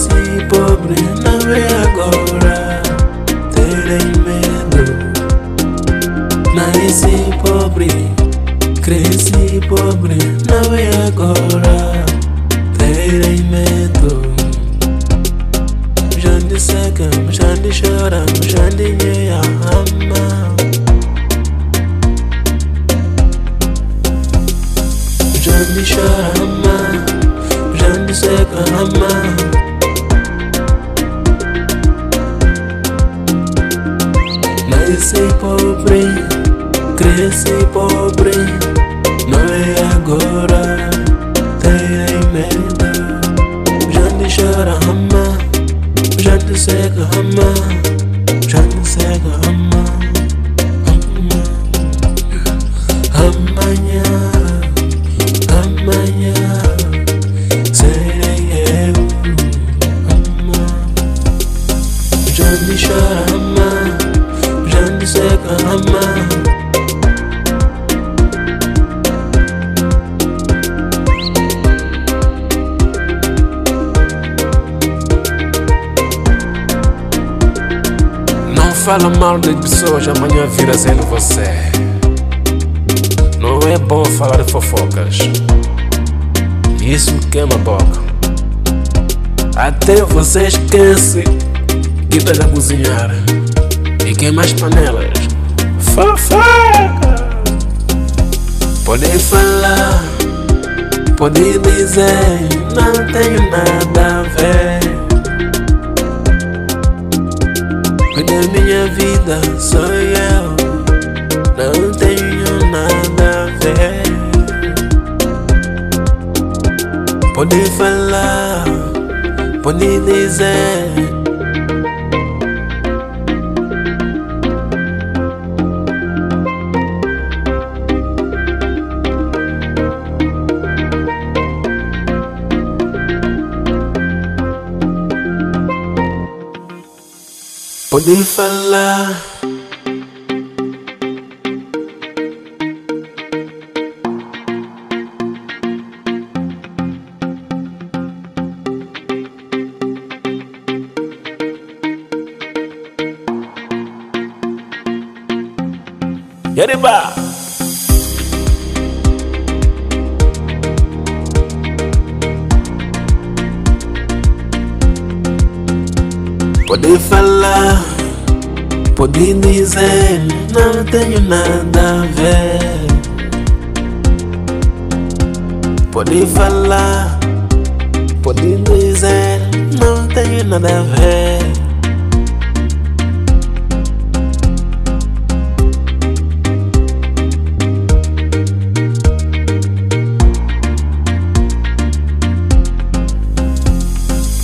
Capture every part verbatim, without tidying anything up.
Cresci pobre, não é agora. Terei medo. Nasci pobre, cresci pobre, não é agora. Terei medo. Jandi seca, jandi chora, jandi nheia ama. Jandi chora ama, jandi seca ama. Nasci pobre, cresci pobre, não é agora. Terei medo. Jandi chora ama, jandi seca ama, jandi seca ama. Amanhã, amanhã serei eu. Ama. Jandi chora ama, jandi seca ama. Fala mal das pessoas, amanhã vira sendo você. Não é bom falar de fofocas, isso queima a boca. Até você esquece que estás a cozinhar e queima as panelas. Fofoca! Podem falar, podem dizer, não tenho nada a ver. Da minha vida sou eu, não tenho nada a ver. Pode falar, pode dizer. Pode falar. Yariba. Pode falar, pode dizer, não tenho nada a ver. Pode falar, pode dizer, não tenho nada a ver.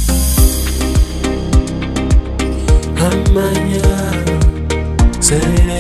Amanhã serei